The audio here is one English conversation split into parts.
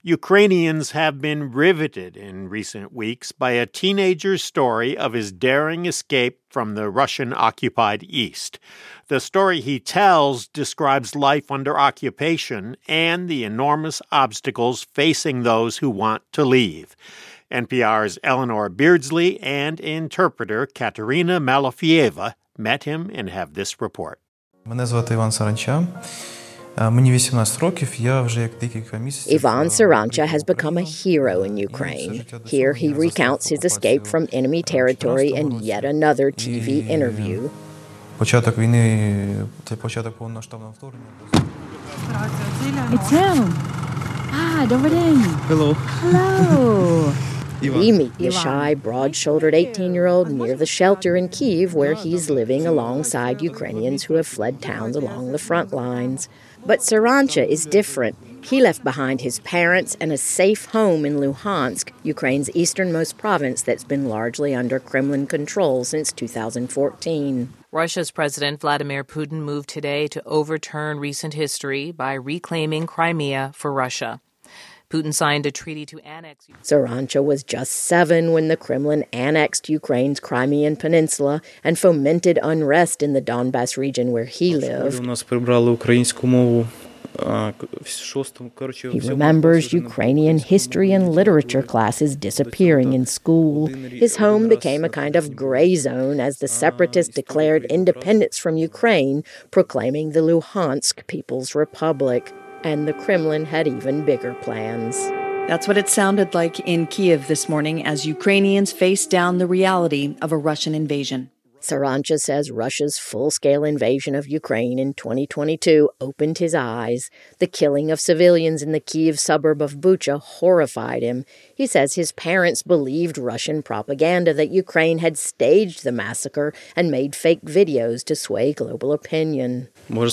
Ukrainians have been riveted in recent weeks by a teenager's story of his daring escape from the Russian-occupied East. The story he tells describes life under occupation and the enormous obstacles facing those who want to leave. NPR's Eleanor Beardsley and interpreter Katerina Malafieva met him and have this report. Мене звати Іван Саранча. Мені 18 років, я вже як декілька місяців... Ivan Sarancha has become a hero in Ukraine. Here he recounts his escape from enemy territory in yet another TV interview. Початок війни, це початок повномасштабного вторгнення. It's him. Ah, добрий день. Hello. Hello. We meet the shy, broad-shouldered 18-year-old near the shelter in Kyiv where he's living alongside Ukrainians who have fled towns along the front lines. But Sarancha is different. He left behind his parents and a safe home in Luhansk, Ukraine's easternmost province that's been largely under Kremlin control since 2014. Russia's President Vladimir Putin moved today to overturn recent history by reclaiming Crimea for Russia. Putin signed a treaty to annex... Sarancha was just 7 when the Kremlin annexed Ukraine's Crimean Peninsula and fomented unrest in the Donbas region where he lived. He remembers Ukrainian history and literature classes disappearing in school. His home became a kind of gray zone as the separatists declared independence from Ukraine, proclaiming the Luhansk People's Republic. And the Kremlin had even bigger plans. That's what it sounded like in Kyiv this morning as Ukrainians faced down the reality of a Russian invasion. Sarancha says Russia's full-scale invasion of Ukraine in 2022 opened his eyes. The killing of civilians in the Kyiv suburb of Bucha horrified him. He says his parents believed Russian propaganda that Ukraine had staged the massacre and made fake videos to sway global opinion.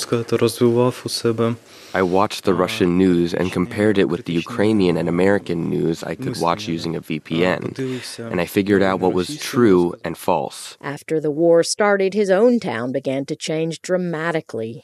I watched the Russian news and compared it with the Ukrainian and American news I could watch using a VPN, and I figured out what was true and false. After the war started, his own town began to change dramatically.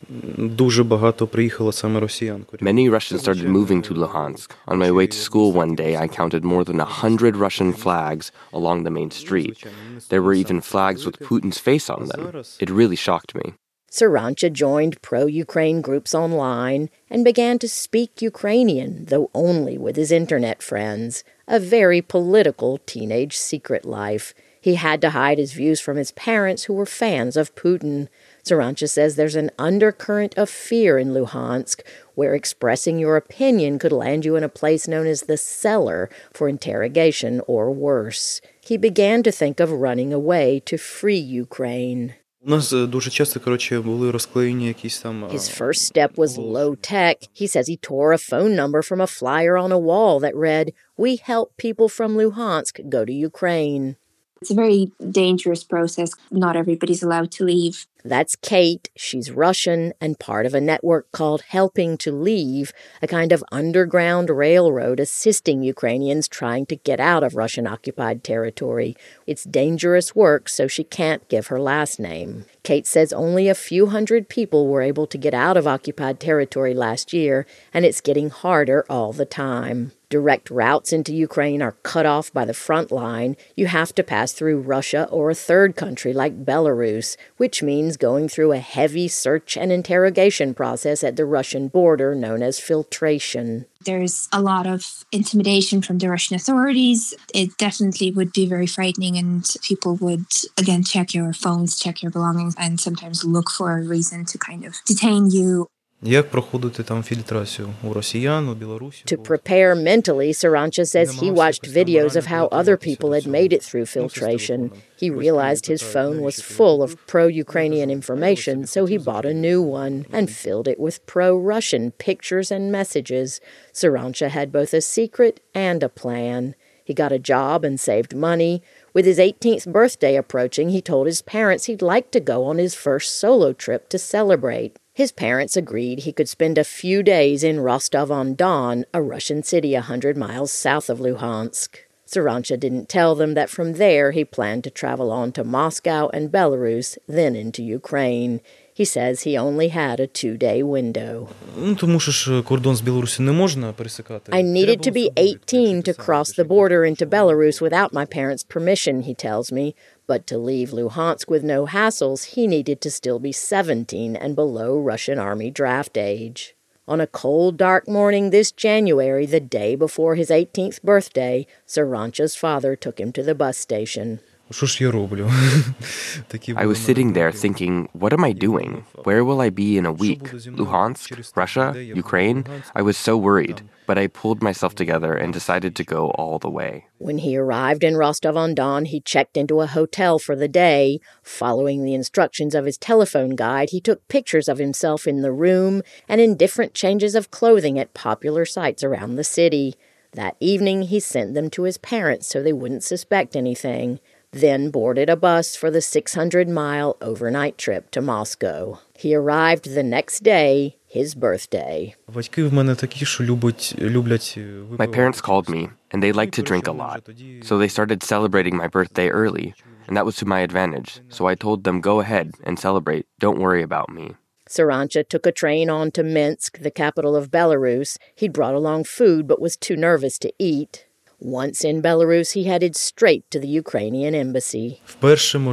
Many Russians started moving to Luhansk. On my way to school one day, I counted more than 100 Russian flags along the main street. There were even flags with Putin's face on them. It really shocked me. Sarancha joined pro-Ukraine groups online and began to speak Ukrainian, though only with his internet friends. A very political teenage secret life. He had to hide his views from his parents, who were fans of Putin. Sarancha says there's an undercurrent of fear in Luhansk, where expressing your opinion could land you in a place known as the cellar for interrogation or worse. He began to think of running away to free Ukraine. His first step was low-tech. He says he tore a phone number from a flyer on a wall that read, "We help people from Luhansk go to Ukraine." It's a very dangerous process. Not everybody's allowed to leave. That's Kate. She's Russian and part of a network called Helping to Leave, a kind of underground railroad assisting Ukrainians trying to get out of Russian-occupied territory. It's dangerous work, so she can't give her last name. Kate says only a few hundred people were able to get out of occupied territory last year, and it's getting harder all the time. Direct routes into Ukraine are cut off by the front line. You have to pass through Russia or a third country like Belarus, which means going through a heavy search and interrogation process at the Russian border known as filtration. There's a lot of intimidation from the Russian authorities. It definitely would be very frightening, and people would, again, check your phones, check your belongings, and sometimes look for a reason to kind of detain you. To prepare mentally, Sarancha says he watched videos of how other people had made it through filtration. He realized his phone was full of pro-Ukrainian information, so he bought a new one and filled it with pro-Russian pictures and messages. Sarancha had both a secret and a plan. He got a job and saved money. With his 18th birthday approaching, he told his parents he'd like to go on his first solo trip to celebrate. His parents agreed he could spend a few days in Rostov-on-Don, a Russian city 100 miles south of Luhansk. Sarancha didn't tell them that from there he planned to travel on to Moscow and Belarus, then into Ukraine. He says he only had a 2-day window. I needed to be 18 to cross the border into Belarus without my parents' permission, he tells me. But to leave Luhansk with no hassles, he needed to still be 17 and below Russian Army draft age. On a cold, dark morning this January, the day before his 18th birthday, Sarancha's father took him to the bus station. I was sitting there thinking, what am I doing? Where will I be in a week? Luhansk? Russia? Ukraine? I was so worried, but I pulled myself together and decided to go all the way. When he arrived in Rostov-on-Don, he checked into a hotel for the day. Following the instructions of his telephone guide, he took pictures of himself in the room and in different changes of clothing at popular sites around the city. That evening, he sent them to his parents so they wouldn't suspect anything. Then boarded a bus for the 600-mile overnight trip to Moscow. He arrived the next day, his birthday. My parents called me, and they like to drink a lot. So they started celebrating my birthday early, and that was to my advantage. So I told them, go ahead and celebrate. Don't worry about me. Sarancha took a train on to Minsk, the capital of Belarus. He'd brought along food but was too nervous to eat. Once in Belarus, he headed straight to the Ukrainian embassy. When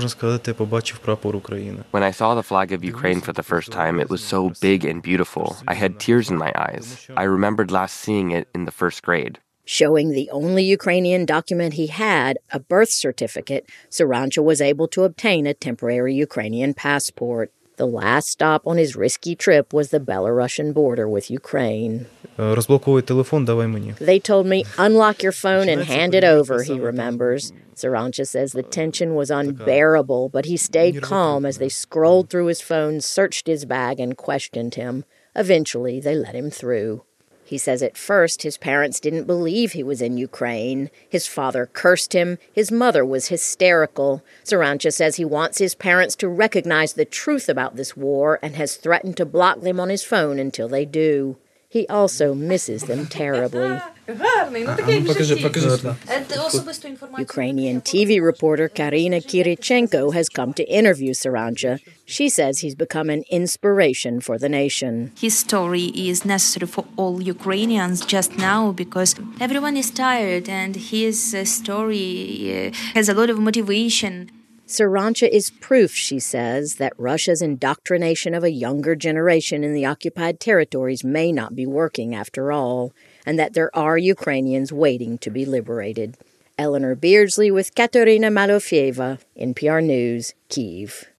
I saw the flag of Ukraine for the first time, it was so big and beautiful. I had tears in my eyes. I remembered last seeing it in the first grade. Showing the only Ukrainian document he had, a birth certificate, Sarancha was able to obtain a temporary Ukrainian passport. The last stop on his risky trip was the Belarusian border with Ukraine. They told me, unlock your phone and hand it over, he remembers. Sarancha says the tension was unbearable, but he stayed calm as they scrolled through his phone, searched his bag, and questioned him. Eventually, they let him through. He says at first his parents didn't believe he was in Ukraine. His father cursed him. His mother was hysterical. Sarancha says he wants his parents to recognize the truth about this war and has threatened to block them on his phone until they do. He also misses them terribly. Ukrainian TV reporter Karina Kirichenko has come to interview Sarancha. She says he's become an inspiration for the nation. His story is necessary for all Ukrainians just now because everyone is tired and his story has a lot of motivation. Sarancha is proof, she says, that Russia's indoctrination of a younger generation in the occupied territories may not be working after all, and that there are Ukrainians waiting to be liberated. Eleanor Beardsley with Katerina Malofieva, NPR News, Kyiv.